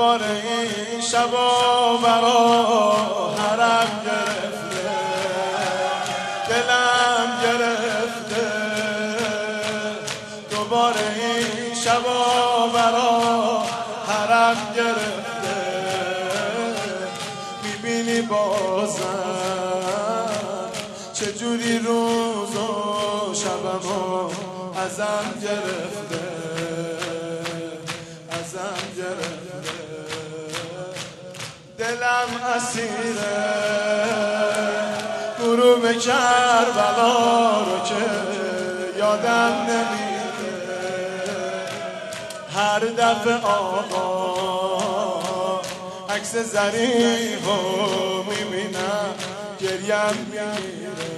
دوباره این شبا برا حرم گرفته، دلم گرفته. دوباره این شبا برا حرم گرفته. میبینی بازم چجوری روز و شبمو ازم گرفته، ازم گرفته. دلم اسیره غروب کربلا رو که یادم نمیره. هر دفعه آقا عکس ظریفو میبینم گریم میگیره،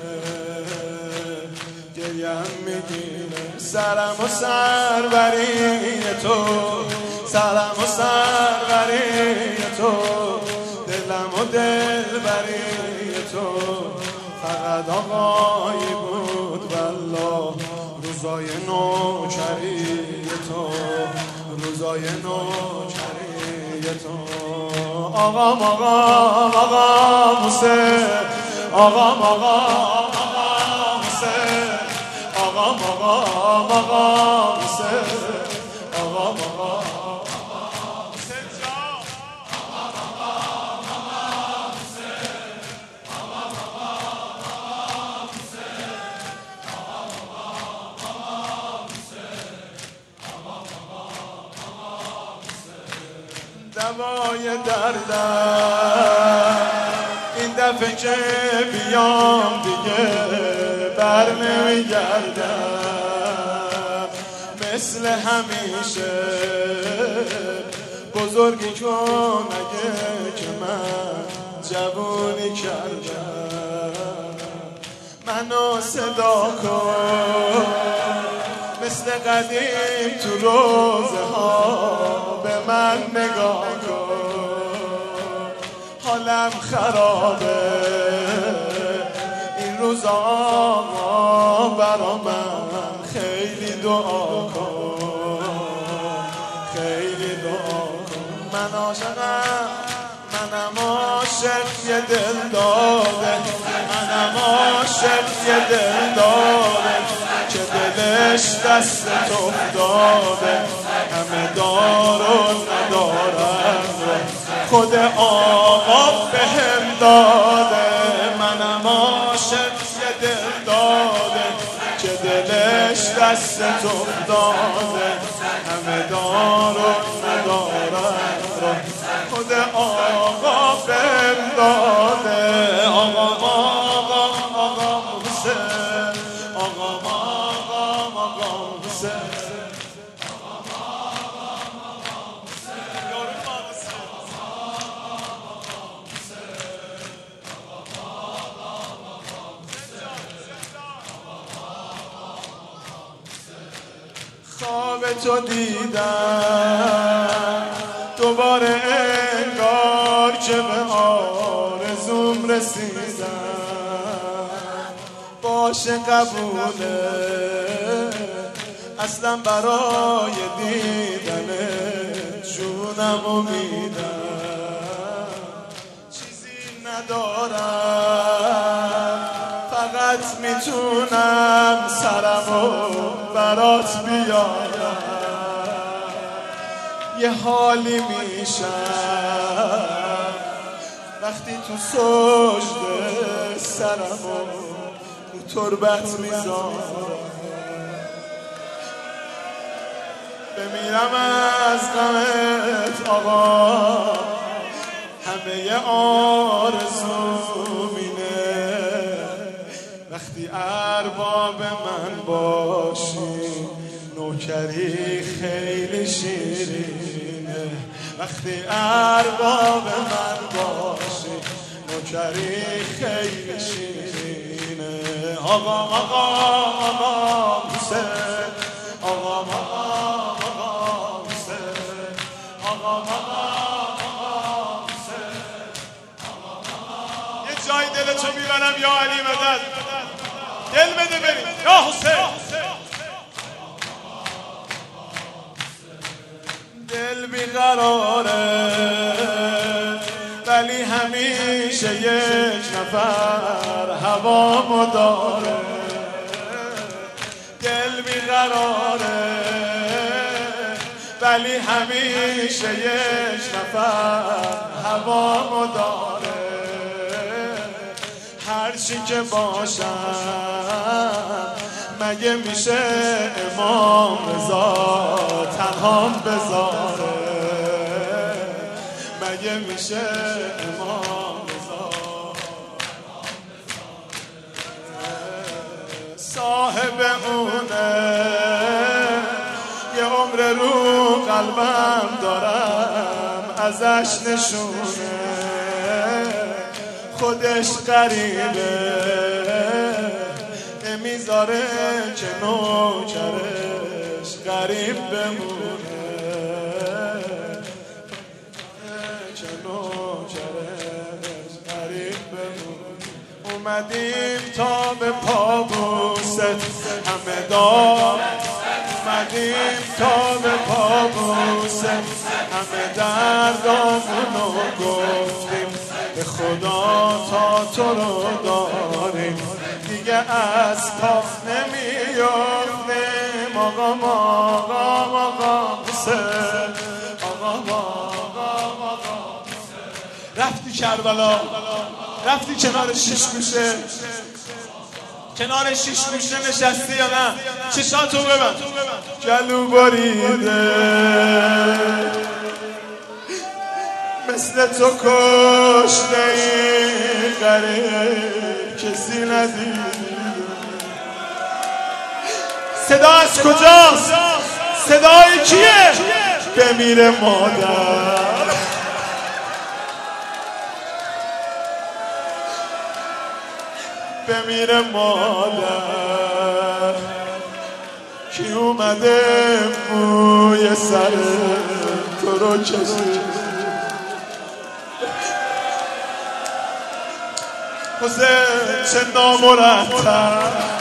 گریم میگیره. سرم و سربری تو، سرم و سربری تو، دلم و دلبری تو. فقط آقایی بود والله روزای نوکری تو، روزای نوکری تو. آقام آقام آقام حسین، آقام آقام آقام حسین، آقام آقام آقام حسین، آقام آقام حسین جان، آقام آقام آقام حسین، آقام آقام حسین، آقام آقام حسین، آقام آقام حسین. دوای دردم این دفعه که بیام دیگه بر نمیگردم. مثل همیشه بزرگی کن اگه که من جوونی کردم. منو صدا کن مثل قدیم تو روزه ها به من نگاه کن. حالم خرابه این روزا برا من خیلی دعا کن، خیلی دعا کن. من عاشقم، منم عاشق یه دل داده، منم عاشق یه دل داده که دلش دست افتاده. همه دار و ندارن خود آقا بهم داده. منم عاشق یه دل داده که دلش دست افتاده. همه دار و ندارن خود آقا بهم داده. آقا آقا آقا حسین، آقا آقا آقا حسین، خواب تو دیدم دوباره انگار که به آرزوم رسیدم. باشه قبوله اصلا برای دیدن جونمو میدم. چیزی ندارم فقط میتونم سرمو برات بیارم. یه حالی میشم وقتی تو سجده سرمو تو تربت میذارم. بمیرم از غمت آقا، همه آرزوم اینه وقتی ارباب من باشی. نوکری خیلی شیرینه وقتی ارباب من باشی. نوکری خیلی شیرینه. آقا آقا آقا حسین، آقا آقا آقا حسین، آقا آقا آقا حسین، آقا آقا. یه جای دلتو میبرم یا علی مدد، دل بده بریم یا حسین. دل بیقراره همیشه یک نفر هوامو داره، دل بیقراره، ولی همیشه یک نفر هوامو داره. هرچی که باشم مگه میشه امام رضا تنهام بذاره، مگه میشه امام رضا صاحب اونه، یه عمر رو قلبم دارم ازش نشونه، خودش غریبه نمیذاره که نوکرش غریب بمونه، که نوکرش غریب بمونه. اومدیم تا به پابوست همه دار، اومدیم تا به پابوست همه دردامونو گفتیم، به خدا تا تو رو داریم دیگه از پا نمیافتیم. آقا حسین، آقا رفتی کربلا، رفتی کنار شیش گوشه، کنار شیش گوشه نشستی یا نه؟ چشاتو ببند. گلو بریده مثل تو کشته این غریب کسی ندید. صدا از کجاست؟ صدای کیه؟ بمیره مادر، بمیره مادر. کی اومده موی سر تو رو کشید؟ حسین چه نامرتب